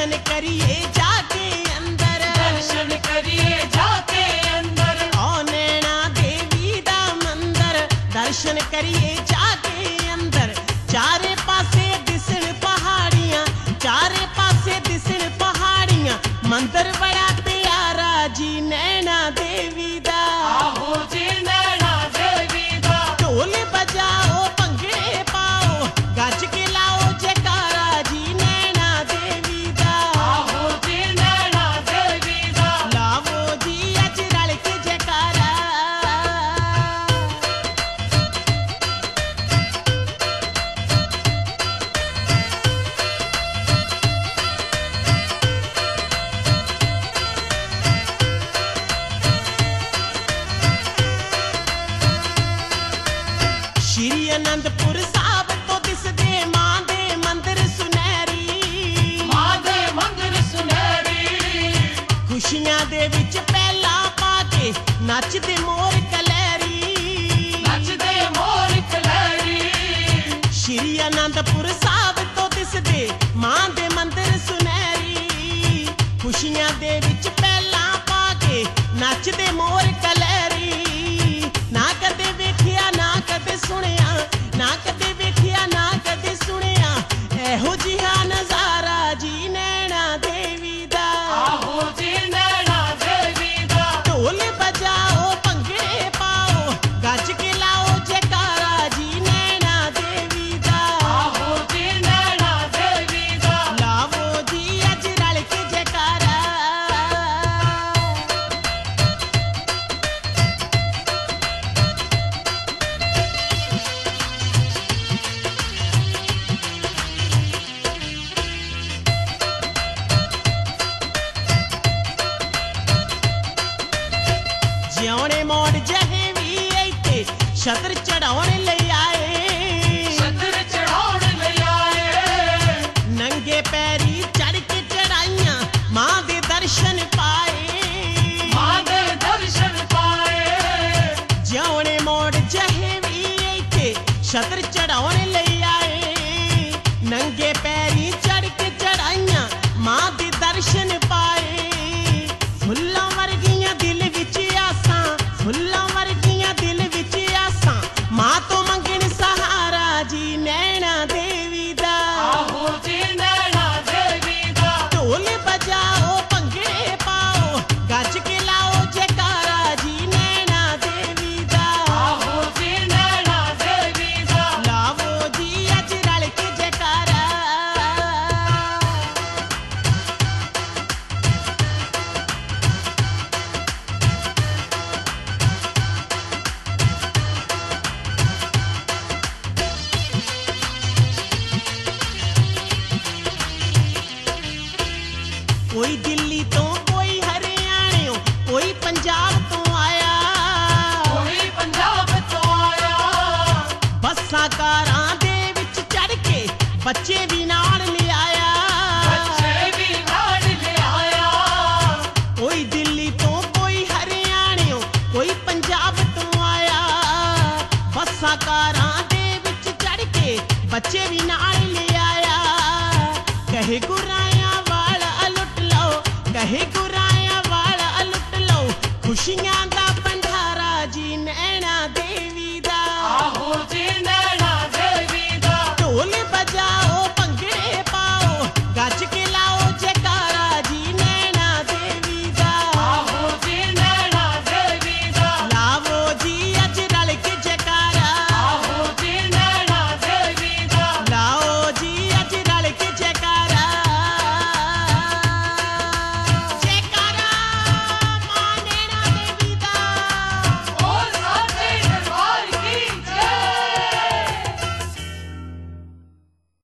दर्शन करिए जाके अंदर, दर्शन करिए जाके अंदर। ओ नैना देवी दा मंदर, दर्शन करिए जाके अंदर। चारे पासे दिसण पहाड़ियां, चारे पासे दिसण पहाड़ियां, मंदिर बड़ा प्यारा जी नैना देवी दा। आहो जी नैना देवी दा। ढोल बजाओ भंगड़े पाओ, गज के लाओ जयकारा जी नैना देवी दा। आहो जी नैना देवी दा। लावो जी अज रल के जयकारा। श्री आनंदपुर साहब तो दिसदे मां दे मंदिर सुनहरी, मां दे मंदिर सुनहरी। खुशियां दे विच पहला पा के नचदे मोर कलैरी, नचदे मोर कलैरी। श्री आनंदपुर साहब तो दिसदे मां दे मंदिर सुनहरी, खुशियां दे विच पहला पा के नचदे मोर कलैरी। ना कदे वेखिया ना कदे सुनिया, ना कदे वेखिया ना कदे सुनिया, एहो जिहा नजारा जी नैना देवी दा। आहो जी नैना देवी दा। ढोल बजाओ भंगड़े पाओ, गज के लाओ जयकारा जी नैना देवी दा। आहो जी नैना देवी दा। लावो जी अज रल के जयकारा। ਜਿਉਣੇ ਮੋੜ ਜਹੇ ਵੀ ਇੱਥੇ ਛਤਰ ਚੜਾਉਣ ਲਈ ਆਏ, ਛਤਰ ਚੜਾਉਣ ਲਈ ਆਏ। ਨੰਗੇ ਪੈਰੀ ਚੜ ਕੇ ਚੜਾਈਆਂ ਮਾਂ ਦੇ ਦਰਸ਼ਨ ਪਾਏ, ਮਾਂ ਦੇ ਦਰਸ਼ਨ ਪਾਏ। ਜਿਉਣੇ ਮੋੜ ਜਹੇ ਵੀ ਇੱਥੇ ਛਤਰ ਚੜਾਉਣ ਲਈ ਆਏ, ਨੰਗੇ ਪੈਰੀ ਚੜ ਕੇ ਚੜਾਈਆਂ ਮਾਂ ਦੇ ਦਰਸ਼ਨ ਪਾਏ। ਫੁੱਲਾਂ ਵਰਗੀਆਂ ਦਿਲ ਵਿੱਚ ਆਸਾਂ, ਫੁੱਲਾਂ ਵਰਗੀਆਂ ਦਿਲ ਵਿੱਚ ਆਸਾਂ, ਮਾਂ ਤੋਂ ਮੰਗਣ ਸਹਾਰਾ ਜੀ ਨੈਣਾ ਦੇਵੀ ਦਾ। ਆਹੋ ਜੀ ਨੈਣਾ ਦੇਵੀ ਦਾ। ਢੋਲ ਬਜਾਓ ਭੰਗੜੇ ਪਾਓ, ਗੱਜ ਕੇ ਲਾਓ ਜੈਕਾਰਾ ਜੀ ਨੈਣਾ ਦੇਵੀ ਦਾ। ਆਹੋ ਜੀ ਨੈਣਾ ਦੇਵੀ ਦਾ। ਲਾਵੋ ਜੀ ਅੱਜ ਰਲ ਕੇ ਜੈਕਾਰਾ। कोई दिल्ली तो कोई हरियाणा, कोई पंजाब तो आया, ਕੋਈ ਪੰਜਾਬ ਤੋਂ ਆਇਆ। बसां कारां दे विच चढ़ के बच्चे भी नाल लिआया, ਬੱਚੇ ਵੀ ਨਾਲ ਲਿਆਇਆ। कोई दिल्ली तो कोई हरियाणा, कोई पंजाब तो आया, बसां कारां दे विच चढ़ के बच्चे भी नाल लिआया। कहे गुराया वाला लुट लो, कहे गुराया वाला लुट लो, खुशियां